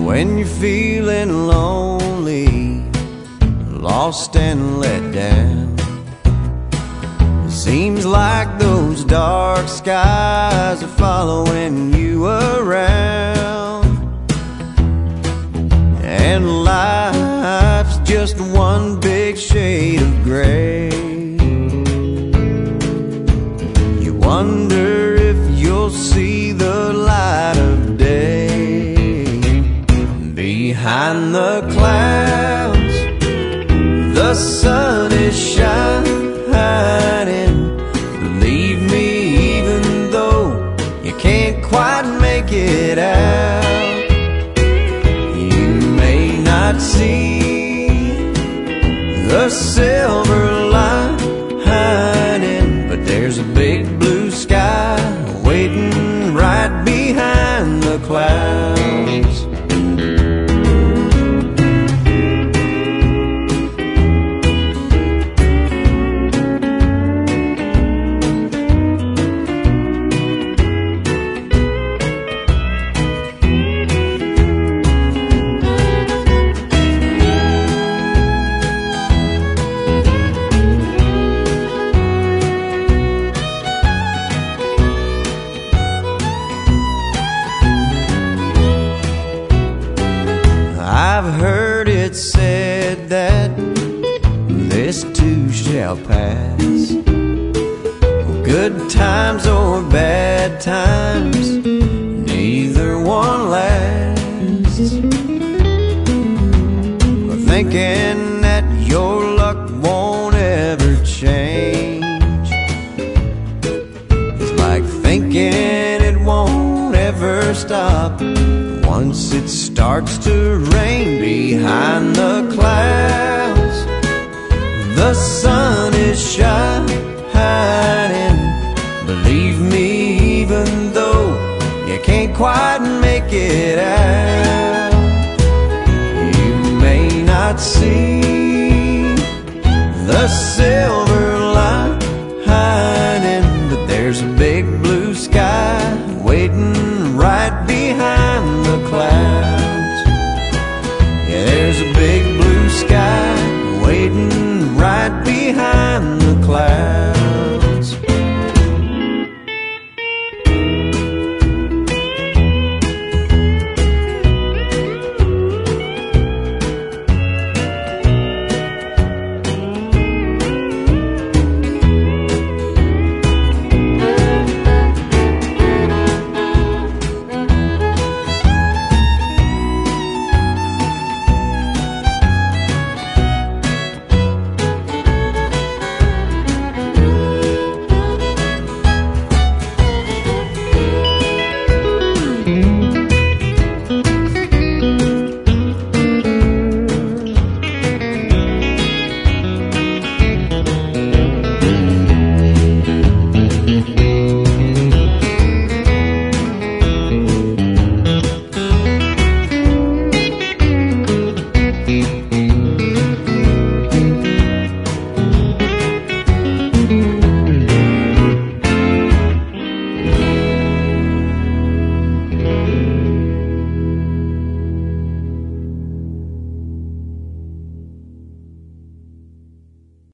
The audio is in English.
When you're feeling lonely, lost and let down, it seems like those dark skies are following you around, and life's just one big shade of gray. You wonder if you'll see the light of day. Behind the clouds, the sun is shining. Believe me, even though you can't quite make it out, you may not see the silver lining, but there's a big blue sky waiting right behind the clouds. I've heard it said that this too shall pass. Good times or bad times, neither one lasts. Thinking that your luck won't ever change, it's like thinking it won't ever stop. Once it starts to rain behind the clouds, the sun is shining. Believe me, even though you can't quite make it out,